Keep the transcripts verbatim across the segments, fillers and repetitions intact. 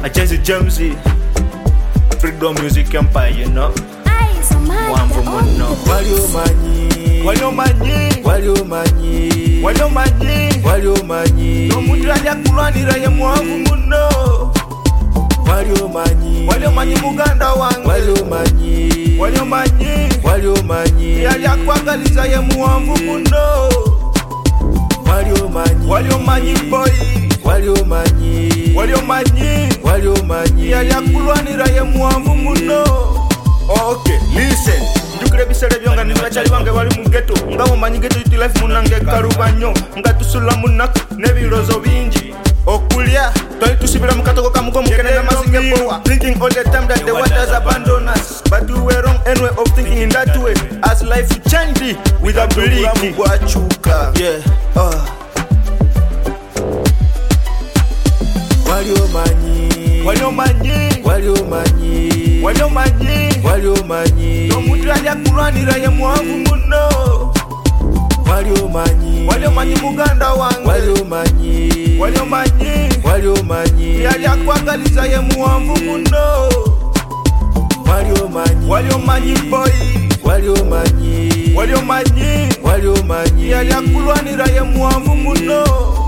Jesse James, Freedom Music Empire, you know. Mwamvu muno. Walio manyi, walio manyi, walio manyi, walio manyi, walio manyi. Omuntu alya kulwanira ye mwamvu muno. Walio manyi, walio manyi muganda wange. Walio manyi, walio manyi, walio manyi. Alya kwagaliza ye mwamvu muno. Walio manyi, walio manyi boy. Walio manyi, walio manyi, walio manyi. Alya kulwanira ye mwamvu muno. Okay, listen. Njukire bisere byonga ni bachali wange wali mu ghetto. Nga mumanyi ghetto yuti life munange karubanyo. Nga tusula munaku nebirozo bingi. Okulya twali tusibira mu katoko kamugo mukene na mazinge power. Thinking all the time that the waters abandon us, but we were wrong anyway of thinking in that way. As life changed with a belief gwachuka. Yeah. Uh. Walio manyi, walio manyi, walio manyi, walio manyi, walio manyi. Omuntu alya kulwanira ye mwamvu muno. Walio manyi, walio manyi muganda wange. Walio manyi, walio manyi, walio manyi. Alya kwagaliza ye mwamvu muno. Walio manyi, walio manyi boy. Walio manyi, walio manyi, walio manyi. Alya kulwanira ye mwamvu muno.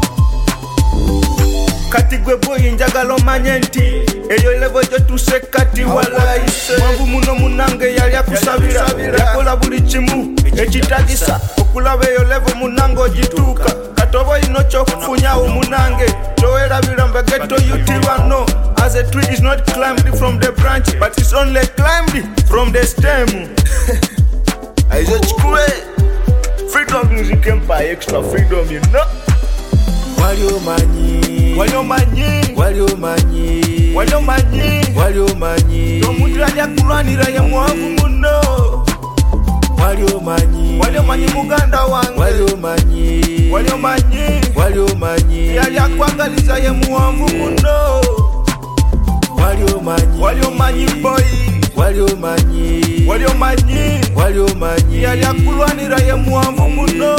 Kati gwe boy njagala omanye nti eyo levo gye tuse kati walayise. Mwamvu muno munange yali akusabira, yakola buli kimu ekitagisa okulaba eyo levo munange ogituuka. Kati oba olina ky'okufunyawo munange towerabira mbe ghetto youth bano. As a tree is not climbed from the branch, but it's only climbed from the stem. Aizo chikwe Freedom Music Empire, extra freedom, you know. Walio manyi, walio manyi, walio manyi, walio manyi, walio manyi. Omuntu alya kulwanira ye mwamvu muno. Walio manyi, walio manyi muganda wange. Walio manyi, walio manyi, walio manyi. Alya kwagaliza ye mwamvu muno. Walio manyi, walio manyi boy. Walio manyi, walio manyi, walio manyi. Alya kulwanira ye mwamvu muno.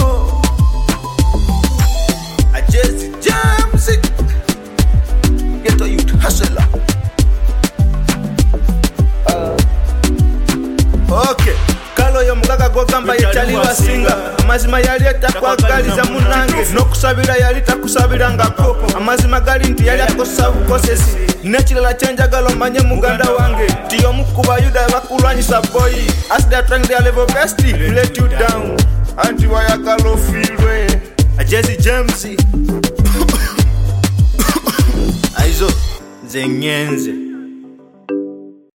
Jesse James, Ghetto Youth Hustler. Uh, okay. Kalo yo mugaga gogamba yetali wasinga. Amazima yali atakwagaliza munange. Nokusabira yali takusabira ngako. Amazima gali nti yali akosa bukosesi. Nekirala kyenjagala omanye muganda wange. Tiyo mukuba yuda bakulwanyisa boy. As they are trying their level best to let you down. Anti wayagala ofirwe. Jesse James. Aizo zenyenze.